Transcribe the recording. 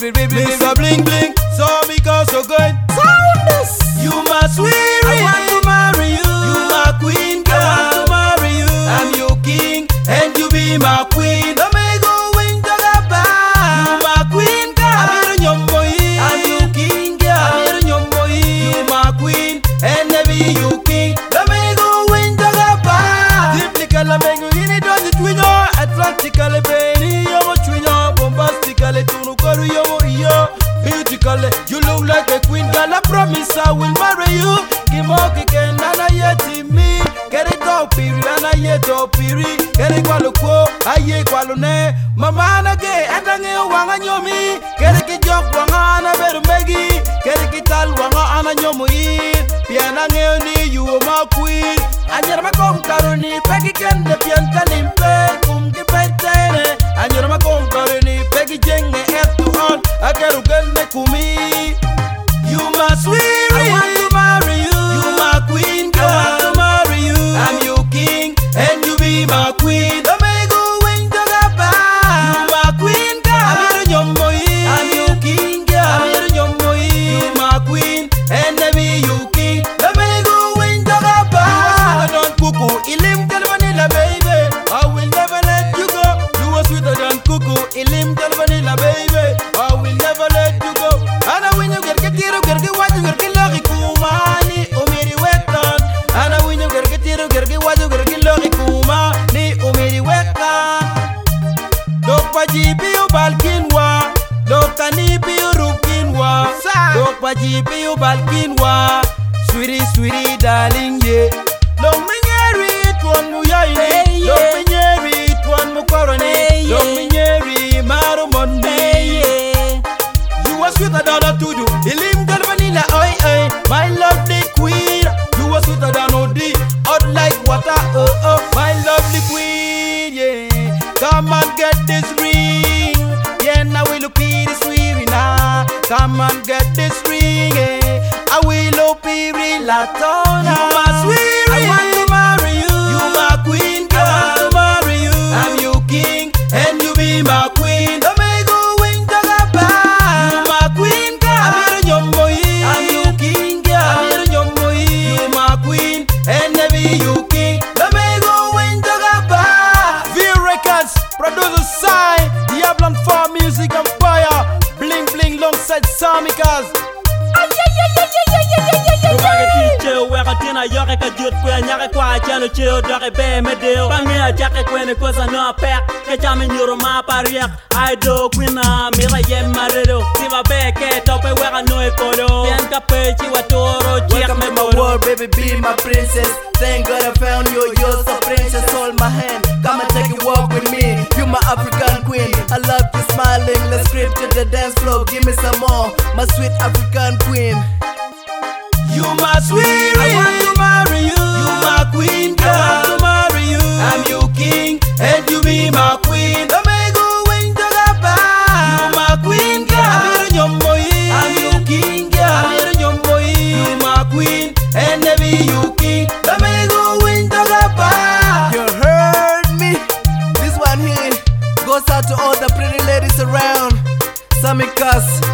Mr. Bling Bling, so me go so good. You my sweetie, I want to marry you. You my queen, girl, I want to marry you. I'm your king, and you be my queen. Don't me go wing to the bar. You my queen, girl, I'm your boy. I'm your king, girl, I'm your boy. You my queen, and I be your king. Don't me go wing to the bar. Typical amengo ini don't it we know. Atlantically baby, yo chuino, bombastically tunu koru yo yo. Beautifully, you look like a queen, girl. I promise I will marry you. Kimoki ken nana yeti me. Get it up, piri, nana yeto piri. Get it kwalu ko, aye kwalu ne. Mama na ge, atange wanga nyomi. Get it kijok wanga ana beru megi. Get it kital wanga ana nyomu in. Piana nge ni you are my queen. Anyar makom karuni, pegi ken de pianta nimpe. Kumki petene. Anyar makom karuni, pegi jenge etu on. Akeru genne kumi. You my sweetie, I want to marry you. You my queen, girl, I want to marry you. I'm your king, and you be my queen. Don't me go wing to the bar. You my queen, girl, I'm your boy. I'm your king, girl, I'm your boy. You my queen, and I be your king. Don't me go wing to the bar. You are sweeter than cuckoo, ilim del vanilla, baby. I will never let you go. You are sweeter than cuckoo, ilim del vanilla, baby. I will never let you go. And I win you get tiro, get what you get lucky kumani, umiri wetan. And I win you get tiro, get what you get lucky kumani, umiri wetan. Dokpa jipi u balkinwa, dokta nipi u rukinwa. Dokpa jipi u balkinwa, sweetie, sweetie, darling, yeah. Long me nyeri, tuan mu yaini. Long me nyeri, tuan mu korone. Long me nyeri, maru monde. You are sweeter than a to do. Ilim del vanilla, oi oi. My lovely queen. You are sweeter than OD. Hot like water, oh oh. My lovely queen, yeah. Come and get this ring. Yeah, now we look pretty sweet now. Come and get this ring, yeah. I will look pretty latona. You my sweet, I want to marry you. You my queen, girl, I want to marry you. I'm your king, and you be my queen. Don't me go wing to the bar. You my queen, girl, I'm your boy. I'm your king, girl, I'm your boy. You my queen, and I be your king. Don't me go wing to the bar. V Records, producer Sai, Diablo for Music Empire. Bling bling alongside Samikas. Tina yore ka jut kwe nyake kwa chano cheo dore be medeo Pangia jake kwene kosa no pek Ke chame nyuro ma pariek Aido kwina mira ye maredo Siva beke tope weka no ekodo Pien ka pechi watoro chiek me my world, baby, be my princess. Thank God I found you, you're so precious. Hold my hand, come and take a walk with me. You my African queen, I love you smiling. Let's creep to the dance floor, give me some more. My sweet African queen. You my sweetie, I want to marry you. You my queen, girl, I want to marry you. I'm your king, and you be my queen. Don't me go wing to the bar. You my queen, girl, I'm your boy. I'm your king, girl, I'm your boy. You my queen, and I be your king. Don't me go wing to the bar. You heard me? This one here goes out to all the pretty ladies around. Samikas.